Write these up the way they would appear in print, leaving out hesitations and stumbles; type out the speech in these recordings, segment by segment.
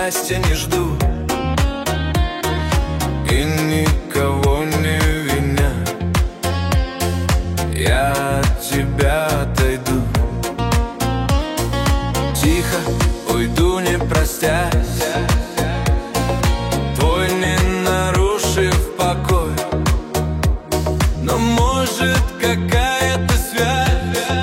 счастья не жду и никого не виня. Я от тебя отойду, тихо уйду, не простясь, твой не нарушив покой. Но может какая-то связь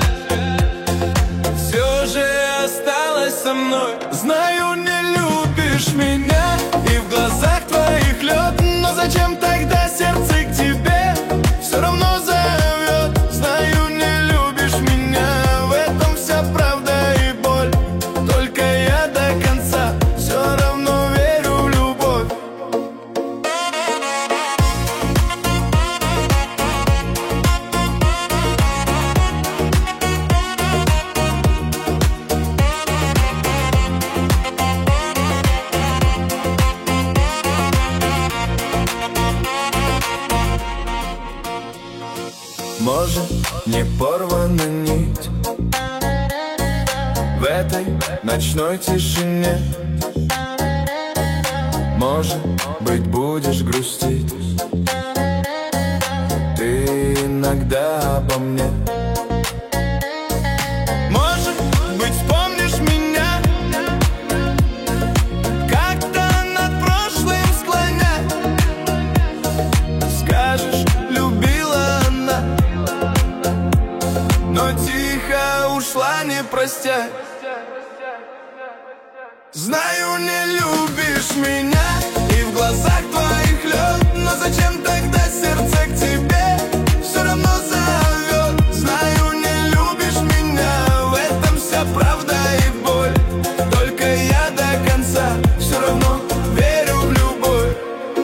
все же осталась со мной. Знаю, не любишь меня, и в глазах твоих лед, но зачем тогда сердце к тебе все равно зовет? Знаю, не любишь меня, в этом вся правда и боль. Только я до конца все равно верю в любовь. Может, не порвана нить в этой ночной тишине. Может быть, будешь грустить ты иногда обо мне. Может быть, вспомнишь меня, как-то над прошлым склонясь, скажешь, любила она, но тихо ушла, не простя. Знаю, не любишь меня, и в глазах твоих лед, но зачем тогда сердце к тебе все равно зовет? Знаю, не любишь меня, в этом вся правда и боль. Только я до конца все равно верю в любовь.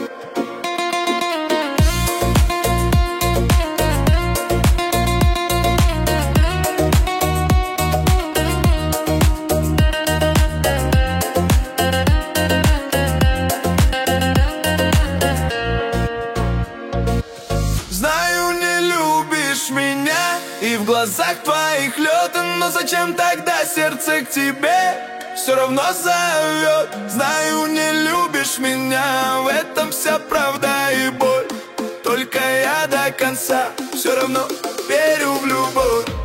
Знаю, не любишь меня, и в глазах твоих лед, но зачем тогда сердце к тебе все равно зовет? Знаю, не любишь меня, в этом вся правда и боль. Только я до конца все равно верю в любовь.